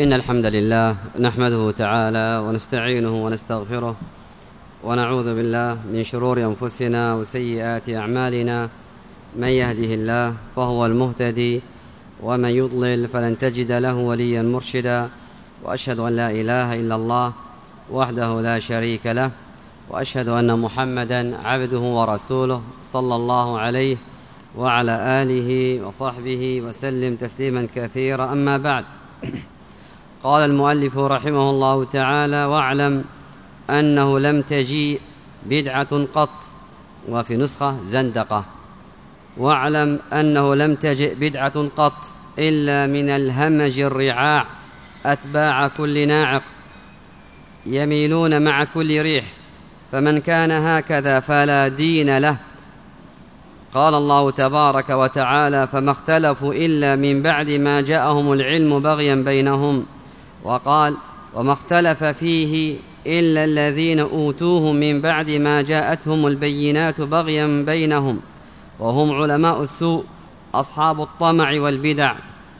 إن الحمد لله نحمده تعالى ونستعينه ونستغفره ونعوذ بالله من شرور أنفسنا وسيئات أعمالنا. من يهده الله فهو المهتدي ومن يضلل فلن تجد له وليا مرشدا. وأشهد أن لا إله إلا الله وحده لا شريك له، وأشهد أن محمدا عبده ورسوله صلى الله عليه وعلى آله وصحبه وسلم تسليما كثيرا. أما بعد، قال المؤلف رحمه الله تعالى: واعلم أنه لم تجيء بدعة قط، وفي نسخة زندقة: واعلم أنه لم تجئ بدعة قط إلا من الهمج الرعاع أتباع كل ناعق، يميلون مع كل ريح، فمن كان هكذا فلا دين له. قال الله تبارك وتعالى: فما اختلفوا إلا من بعد ما جاءهم العلم بغيا بينهم. وقال: وما اختلف فيه إلا الذين أوتوه من بعد ما جاءتهم البينات بغيا بينهم، وهم علماء السوء أصحاب الطمع والبدع.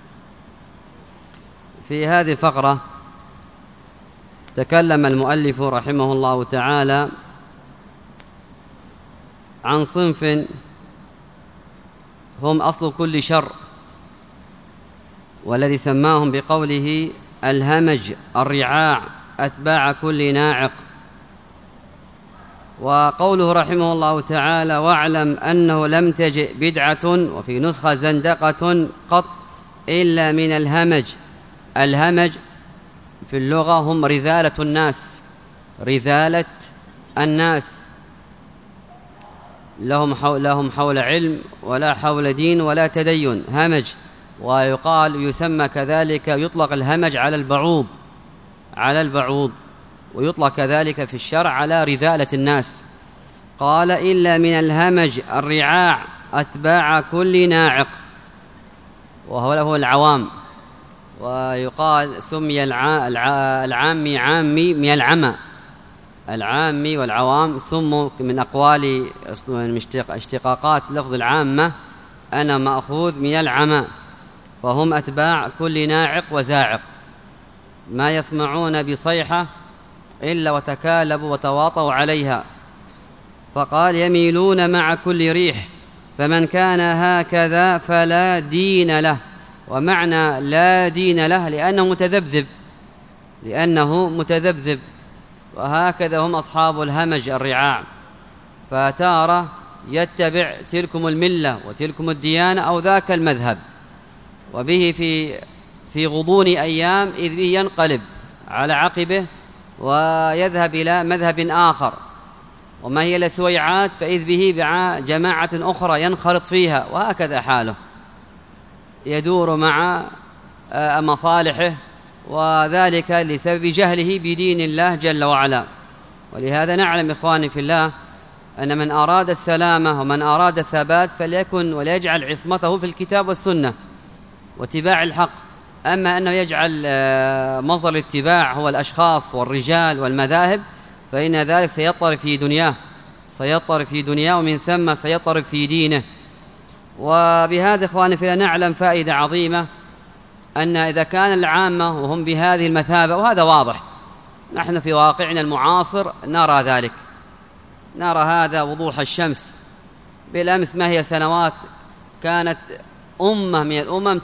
في هذه الفقرة تكلم المؤلف رحمه الله تعالى عن صنف هم أصل كل شر، والذي سماهم بقوله الهمج الرعاع أتباع كل ناعق. وقوله رحمه الله تعالى: واعلم أنه لم تجئ بدعة، وفي نسخة زندقة، قط إلا من الهمج. الهمج في اللغة هم رذالة الناس، رذالة الناس، لهم حول علم ولا حول دين ولا تدين، همج. ويقال يسمى كذلك، يطلق الهمج على البعوض، ويطلق كذلك في الشرع على رذالة الناس. قال: إلا من الهمج الرعاع أتباع كل ناعق، وهو العوام. ويقال سمي العامي عامي من العمى، العامي والعوام سموا من أقوال اشتقاقات لفظ العامة أنا مأخوذ من العمى، فهم أتباع كل ناعق وزاعق، ما يسمعون بصيحة إلا وتكالبوا وتواطوا عليها. فقال: يميلون مع كل ريح، فمن كان هكذا فلا دين له. ومعنى لا دين له لأنه متذبذب. وهكذا هم أصحاب الهمج الرعاع، فتارة يتبع تلكم الملة وتلكم الديانة أو ذاك المذهب، وبه في غضون أيام إذ به ينقلب على عقبه ويذهب إلى مذهب آخر، وما هي لسويعات فإذ به جماعة أخرى ينخرط فيها، وهكذا حاله يدور مع مصالحه، وذلك لسبب جهله بدين الله جل وعلا. ولهذا نعلم إخواني في الله أن من أراد السلامة ومن أراد الثبات فليكن وليجعل عصمته في الكتاب والسنة واتباع الحق. أما أنه يجعل مصدر الاتباع هو الأشخاص والرجال والمذاهب، فإن ذلك سيضطرب في دنياه ومن ثم سيضطرب في دينه. وبهذا إخواني في الله نعلم فائدة عظيمة، أن إذا كان العامة وهم بهذه المثابة، وهذا واضح، نحن في واقعنا المعاصر نرى ذلك، نرى هذا وضوح الشمس. بالأمس ما هي سنوات كانت أمة من الأمم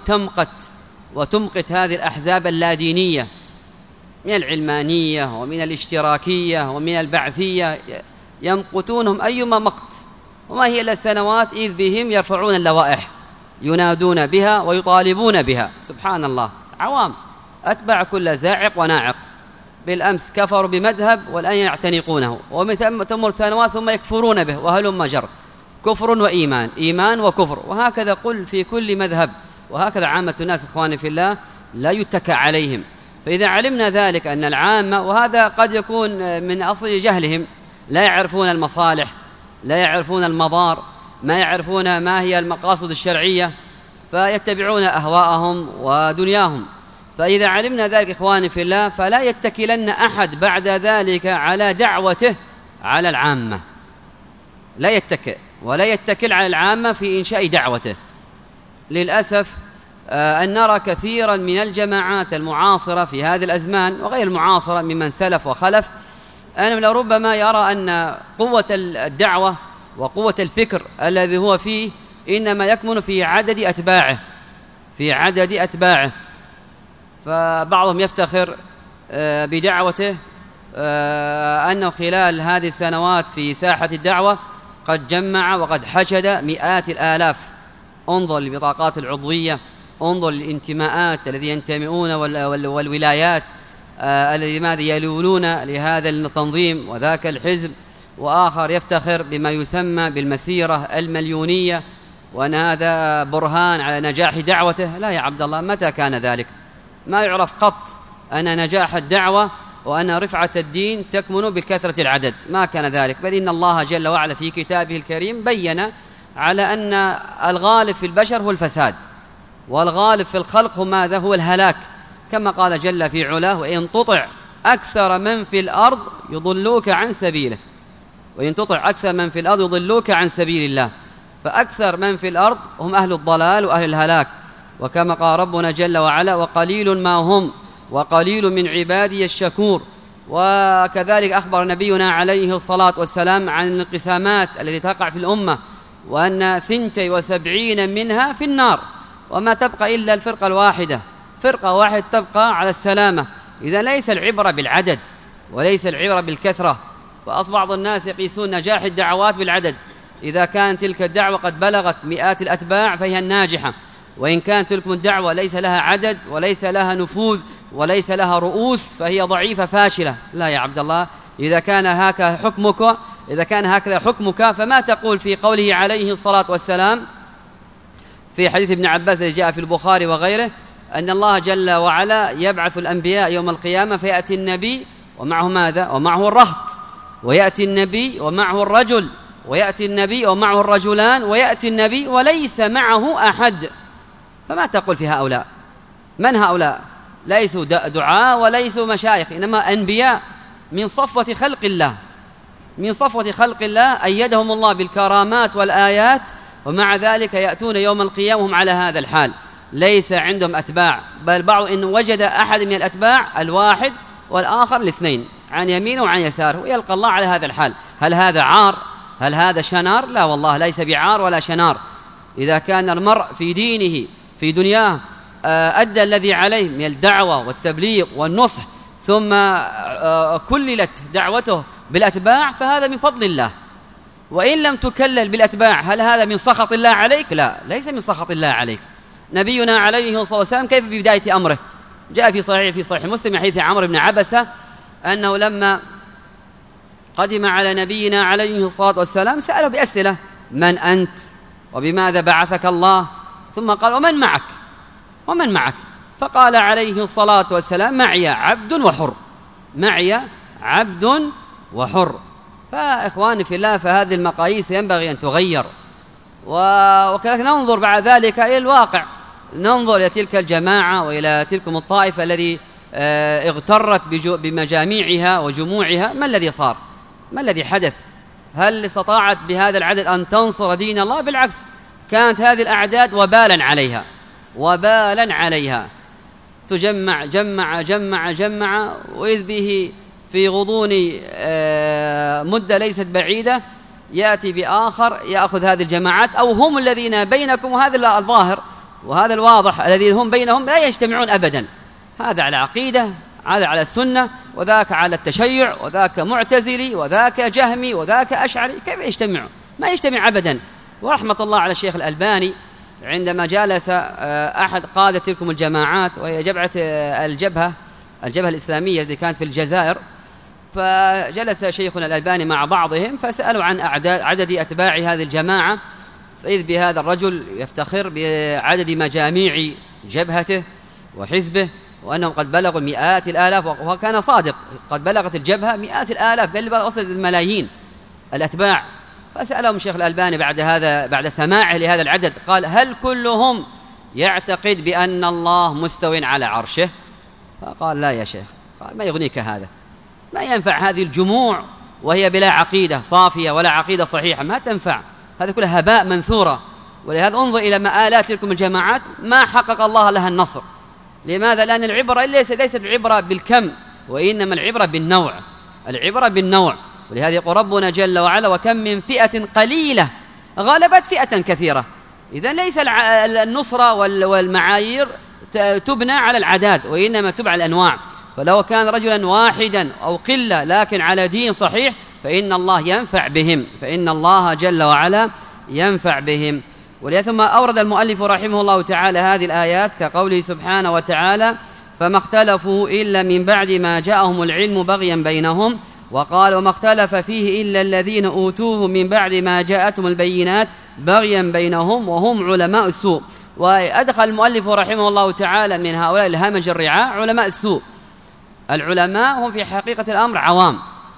تمقت هذه الأحزاب اللادينية من العلمانية ومن الاشتراكية ومن البعثية، يمقتونهم أيما مقت، وما هي إلا سنوات إذ بهم يرفعون اللوائح ينادون بها ويطالبون بها. سبحان الله، عوام أتبع كل زاعق وناعق. بالأمس كفروا بمذهب والآن يعتنقونه، وتمر سنوات ثم يكفرون به، وهلم جر، كفر وإيمان، إيمان وكفر، وهكذا قل في كل مذهب. وهكذا عامة الناس إخواني في الله لا يتكى عليهم. فإذا علمنا ذلك أن العامة، وهذا قد يكون من أصل جهلهم، لا يعرفون المصالح، لا يعرفون المضار، ما يعرفون ما هي المقاصد الشرعية، فيتبعون أهواءهم ودنياهم. فإذا علمنا ذلك إخواني في الله فلا يتكلن أحد بعد ذلك على دعوته على العامة، لا يتكل ولا يتكل على العامة في إنشاء دعوته. للأسف أن نرى كثيرا من الجماعات المعاصرة في هذه الأزمان وغير المعاصرة ممن سلف وخلف أنهم لربما يرى أن قوة الدعوة وقوة الفكر الذي هو فيه إنما يكمن في عدد أتباعه، فبعضهم يفتخر بدعوته أنه خلال هذه السنوات في ساحة الدعوة قد جمع وقد حشد مئات الآلاف. انظر للبطاقات العضوية، انظر للانتماءات الذي ينتمئون والولايات الذي ماذا يلولون لهذا التنظيم وذاك الحزب، وآخر يفتخر بما يسمى بالمسيرة المليونية وأن هذا برهان على نجاح دعوته. لا يا عبد الله، متى كان ذلك؟ ما يعرف قط أن نجاح الدعوة وأن رفعة الدين تكمن بكثرة العدد، ما كان ذلك، بل إن الله جل وعلا في كتابه الكريم بين على أن الغالب في البشر هو الفساد، والغالب في الخلق هو ماذا؟ هو الهلاك، كما قال جل في علاه: وإن تطع أكثر من في الأرض يضلوك عن سبيله. وإن تطع أكثر من في الأرض يضلوك عن سبيل الله، فأكثر من في الأرض هم أهل الضلال وأهل الهلاك. وكما قال ربنا جل وعلا: وقليل ما هم وقليل من عبادي الشكور. وكذلك أخبر نبينا عليه الصلاة والسلام عن الانقسامات التي تقع في الأمة، وأن 72 منها في النار، وما تبقى إلا الفرقة الواحدة، فرقة واحدة تبقى على السلامة. إذا ليس العبرة بالعدد وليس العبرة بالكثرة، فأصبح بعض الناس يقيسون نجاح الدعوات بالعدد. إذا كانت تلك الدعوة قد بلغت مئات الأتباع فهي الناجحة، وإن كانت تلك الدعوة ليس لها عدد وليس لها نفوذ وليس لها رؤوس فهي ضعيفة فاشلة. لا يا عبد الله، إذا كان هكذا حكمك فما تقول في قوله عليه الصلاة والسلام في حديث ابن عباس الذي جاء في البخاري وغيره أن الله جل وعلا يبعث الأنبياء يوم القيامة فيأتي النبي ومعه ماذا؟ ومعه الرهط، ويأتي النبي ومعه الرجل، ويأتي النبي ومعه الرجلان، ويأتي النبي وليس معه أحد. فما تقول في هؤلاء؟ من هؤلاء؟ ليسوا دعاء وليسوا مشايخ، إنما أنبياء من صفوة خلق الله، من صفوة خلق الله أيدهم الله بالكرامات والآيات، ومع ذلك يأتون يوم القيامة وهم على هذا الحال، ليس عندهم أتباع، بل بعض إن وجد أحد من الأتباع الواحد والآخر الاثنين عن يمينه وعن يساره، ويلقى الله على هذا الحال. هل هذا عار؟ هل هذا شنار؟ لا والله، ليس بعار ولا شنار. إذا كان المرء في دينه في دنياه أدى الذي عليه من الدعوة والتبليغ والنصح، ثم كللت دعوته بالأتباع، فهذا من فضل الله. وإن لم تكلل بالأتباع هل هذا من سخط الله عليك؟ لا، ليس من سخط الله عليك. نبينا عليه الصلاة والسلام كيف في بداية أمره؟ جاء في صحيح مسلم حديث عمرو بن عبسة أنه لما قدم على نبينا عليه الصلاة والسلام سأله بأسئلة: من أنت؟ وبماذا بعثك الله؟ ثم قال: ومن معك؟ ومن معك؟ فقال عليه الصلاة والسلام: معي عبد وحر، معي عبد وحر. فإخواني في الله، فهذه المقاييس ينبغي أن تغير. وكذلك ننظر بعد ذلك إلى الواقع، ننظر إلى تلك الجماعة وإلى تلكم الطائفة الذي اغترت بمجاميعها وجموعها. ما الذي صار؟ ما الذي حدث؟ هل استطاعت بهذا العدد أن تنصر دين الله؟ بالعكس، كانت هذه الأعداد وبالا عليها، تجمع جمع جمع جمع، وإذ به في غضون مدة ليست بعيدة يأتي بآخر يأخذ هذه الجماعات، أو هم الذين بينكم، وهذا الظاهر وهذا الواضح الذي هم بينهم لا يجتمعون أبدا، هذا على عقيدة، هذا على السنة، وذاك على التشيع، وذاك معتزلي، وذاك جهمي، وذاك أشعري. كيف يجتمعوا؟ ما يجتمع أبدا. ورحمة الله على الشيخ الألباني عندما جالس أحد قادة تلكم الجماعات، وهي الجبهة الإسلامية التي كانت في الجزائر، فجلس شيخنا الألباني مع بعضهم فسألوا عن عدد أتباع هذه الجماعة، فإذ بهذا الرجل يفتخر بعدد مجاميع جبهته وحزبه، وأنهم قد بلغوا مئات الآلاف، وكان صادق، قد بلغت الجبهة مئات الآلاف، بل وصلت الملايين الأتباع. فسألهم الشيخ الألباني بعد سماعه لهذا العدد، قال: هل كلهم يعتقد بأن الله مستو على عرشه؟ فقال: لا يا شيخ. قال: ما يغنيك هذا، ما ينفع هذه الجموع وهي بلا عقيدة صافية ولا عقيدة صحيحة، ما تنفع، هذا كله هباء منثورة. ولهذا انظر إلى مآلات تلكم الجماعات ما حقق الله لها النصر. لماذا؟ لأن العبرة ليست العبرة بالكم، وإنما العبرة بالنوع، العبرة بالنوع. ولهذا يقول ربنا جل وعلا: وكم من فئة قليلة غلبت فئة كثيرة. إذن ليس النصرة والمعايير تبنى على العداد، وإنما تبنى على الأنواع. فلو كان رجلا واحدا أو قلة لكن على دين صحيح فإن الله ينفع بهم، فإن الله جل وعلا ينفع بهم. ولثم أورد المؤلف رحمه الله تعالى هذه الآيات كقوله سبحانه وتعالى: فما اختلفوا إلا من بعد ما جاءهم العلم بغيا بينهم، وقال: وما اختلف فيه إلا الذين أوتوه من بعد ما جاءتهم البينات بغيا بينهم وهم علماء السوء. وأدخل المؤلف رحمه الله تعالى من هؤلاء الهمج الرعاع علماء السوء. العلماء هم في حقيقة الأمر عوام،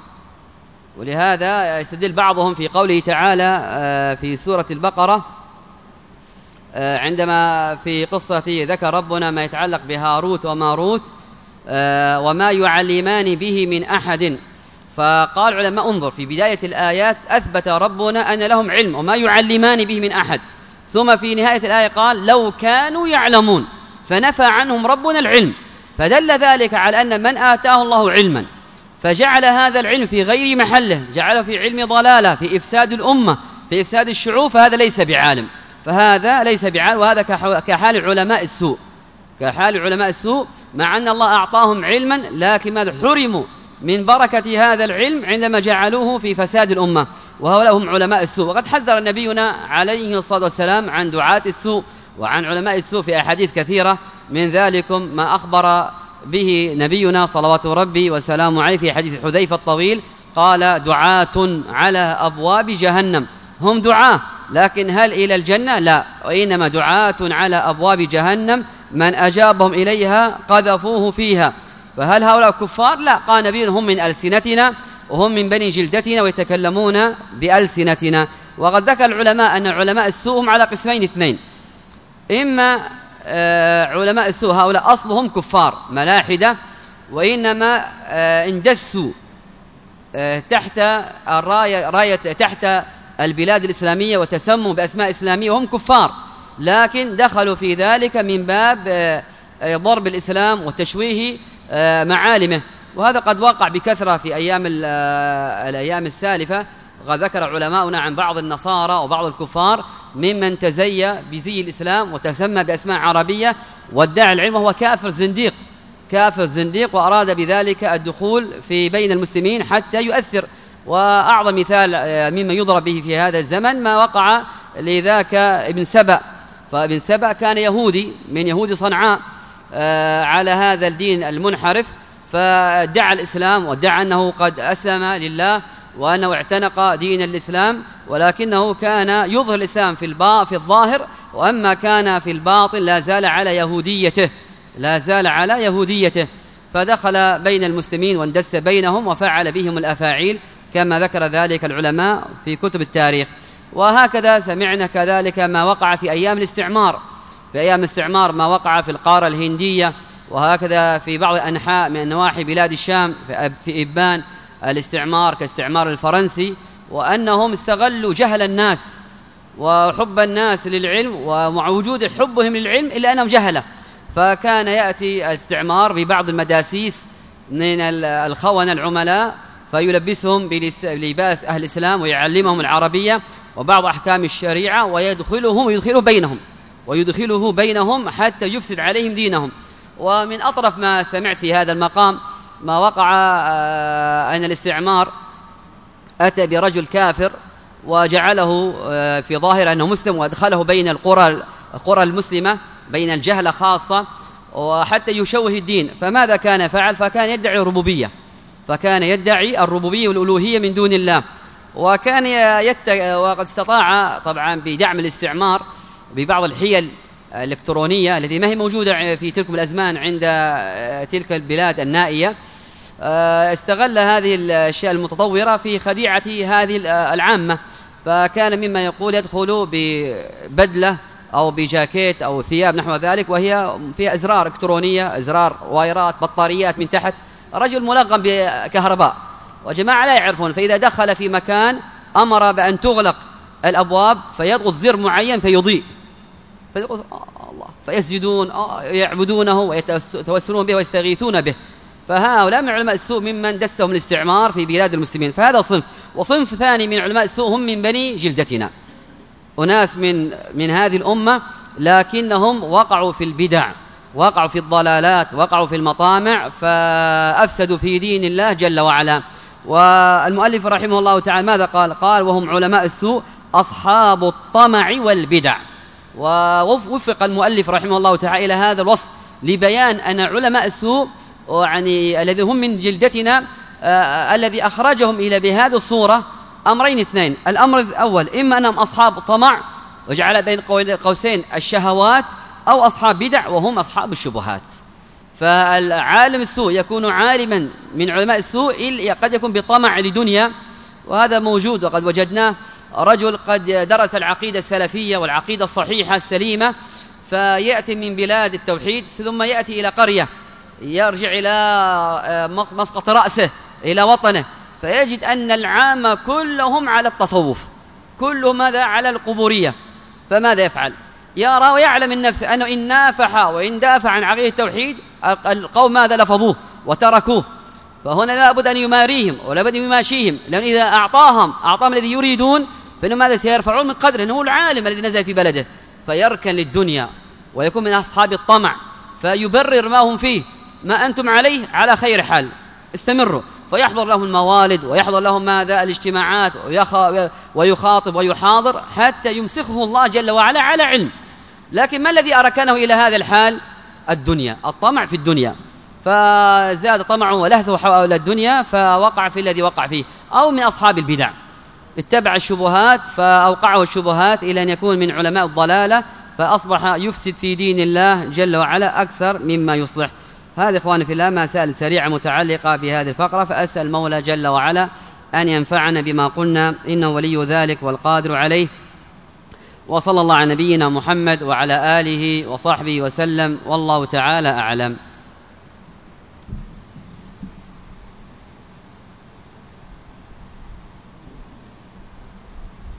ولهذا يستدل بعضهم في قوله تعالى في سورة البقرة عندما في قصة ذكر ربنا ما يتعلق بهاروت وماروت: وما يعلمان به من أحد. فقال علماء انظر في بداية الآيات أثبت ربنا أن لهم علم وما يعلمان به من أحد، ثم في نهاية الآية قال: لو كانوا يعلمون، فنفى عنهم ربنا العلم. فدل ذلك على أن من آتاه الله علما فجعل هذا العلم في غير محله، جعله في علم ضلالة، في إفساد الأمة، في إفساد الشعوب، فهذا ليس بعالم، فهذا ليس بعالم. وهذا كحال علماء السوء، كحال علماء السوء، مع أن الله أعطاهم علما لكن ماذا؟ حرموا من بركة هذا العلم عندما جعلوه في فساد الأمة، وهؤلاء هم علماء السوء. وقد حذر نبينا عليه الصلاة والسلام عن دعاة السوء وعن علماء السوء في أحاديث كثيرة، من ذلكم ما أخبر به نبينا صلوات ربي وسلامه عليه في حديث حذيفة الطويل، قال: دعاة على أبواب جهنم. هم دعاة لكن هل إلى الجنة؟ لا، وإنما دعاة على أبواب جهنم، من أجابهم إليها قذفوه فيها. فهل هؤلاء كفار؟ لا، قال نبينا: هم من ألسنتنا وهم من بني جلدتنا ويتكلمون بألسنتنا. وقد ذكر العلماء أن علماء السوء هم على قسمين اثنين: إما علماء السوء هؤلاء أصلهم كفار ملاحدة، وإنما اندسوا تحت راية تحت البلاد الإسلامية وتسموا بأسماء إسلامية وهم كفار، لكن دخلوا في ذلك من باب ضرب الإسلام وتشويه معالمه. وهذا قد وقع بكثرة في الأيام السالفة. وقد ذكر علماؤنا عن بعض النصارى وبعض الكفار ممن تزي بزي الإسلام وتسمى بأسماء عربية وادعى العلم وهو كافر زنديق، كافر زنديق، وأراد بذلك الدخول في بين المسلمين حتى يؤثر. وأعظم مثال مما يضرب به في هذا الزمن ما وقع لذاك ابن سبأ. فابن سبأ كان يهودي من يهود صنعاء على هذا الدين المنحرف، فادعى الإسلام وادعى أنه قد أسلم لله وأنه اعتنق دين الإسلام، ولكنه كان يظهر الإسلام في الظاهر، وأما كان في الباطن لا زال على يهوديته، لا زال على يهوديته. فدخل بين المسلمين واندس بينهم وفعل بهم الأفاعيل كما ذكر ذلك العلماء في كتب التاريخ. وهكذا سمعنا كذلك ما وقع في أيام الاستعمار، في أيام الاستعمار ما وقع في القارة الهندية، وهكذا في بعض أنحاء من نواحي بلاد الشام في إبان الاستعمار كاستعمار الفرنسي، وأنهم استغلوا جهل الناس وحب الناس للعلم ومع وجود حبهم للعلم إلا أنهم جهلة. فكان يأتي الاستعمار ببعض المداسيس من الخونة العملاء فيلبسهم بلباس أهل الإسلام ويعلمهم العربية وبعض أحكام الشريعة ويدخله بينهم حتى يفسد عليهم دينهم. ومن أطرف ما سمعت في هذا المقام ما وقع أن الاستعمار أتى برجل كافر وجعله في ظاهر أنه مسلم وأدخله بين القرى المسلمة بين الجهلة خاصة وحتى يشوه الدين. فماذا كان فعل؟ فكان يدعي الربوبية، فكان يدعي الربوبية والألوهية من دون الله. وقد استطاع طبعا بدعم الاستعمار ببعض الحيل الإلكترونية التي ما هي موجودة في تلك الأزمان عند تلك البلاد النائية، استغل هذه الأشياء المتطورة في خديعة هذه العامة. فكان مما يقول يدخل ببدلة أو بجاكيت أو ثياب نحو ذلك وهي فيها أزرار إلكترونية، أزرار وايرات بطاريات من تحت، رجل ملغم بكهرباء، وجماعة لا يعرفون. فإذا دخل في مكان أمر بأن تغلق الأبواب فيضغط زر معين فيضيء، فيقول الله، فيسجدون يعبدونه ويتوسلون به ويستغيثون به. فهؤلاء من علماء السوء ممن دسهم الاستعمار في بلاد المسلمين. فهذا صنف. وصنف ثاني من علماء السوء هم من بني جلدتنا، أناس من هذه الأمة لكنهم وقعوا في البدع، وقعوا في الضلالات، وقعوا في المطامع، فأفسدوا في دين الله جل وعلا. والمؤلف رحمه الله تعالى ماذا قال؟ قال وهم علماء السوء أصحاب الطمع والبدع. ووفق المؤلف رحمه الله تعالى إلى هذا الوصف لبيان أن علماء السوء يعني الذين هم من جلدتنا الذي أخرجهم إلى بهذه الصورة أمرين اثنين. الأمر الأول إما أنهم أصحاب طمع وجعل بين قوسين الشهوات، أو أصحاب بدع وهم أصحاب الشبهات. فالعالم السوء يكون عالما من علماء السوء قد يكون بطمع لدنيا، وهذا موجود وقد وجدناه. رجل قد درس العقيدة السلفية والعقيدة الصحيحة السليمة، فيأتي من بلاد التوحيد ثم يأتي إلى قرية، يرجع إلى مسقط رأسه إلى وطنه، فيجد أن العامة كلهم على التصوف، كلهم ماذا؟ على القبورية. فماذا يفعل؟ يرى ويعلم من نفسه أنه إن نافح وإن دافع عن عقيدة التوحيد القوم ماذا؟ لفظوه وتركوه. فهنا لابد أن يماريهم ولابد أن يماشيهم، لأن إذا أعطاهم الذي يريدون فإنهم ماذا؟ سيرفعون من قدره، أنه العالم الذي نزل في بلده، فيركن للدنيا ويكون من أصحاب الطمع، فيبرر ما هم فيه، ما أنتم عليه على خير حال، استمروا. فيحضر لهم الموالد ويحضر لهم ماذا؟ الاجتماعات، ويخاطب ويحاضر حتى يمسخه الله جل وعلا على علم. لكن ما الذي أركنه إلى هذا الحال؟ الدنيا، الطمع في الدنيا، فزاد طمعه ولهثه حول الدنيا فوقع في الذي وقع فيه. أو من أصحاب البدع اتبع الشبهات فأوقعه الشبهات إلى أن يكون من علماء الضلالة، فأصبح يفسد في دين الله جل وعلا أكثر مما يصلح. هذا إخواني في الله مسائل سريعة متعلقة بهذه الفقرة، فأسأل المولى جل وعلا أن ينفعنا بما قلنا، إنه ولي ذلك والقادر عليه. وصلى الله على نبينا محمد وعلى آله وصحبه وسلم، والله تعالى أعلم.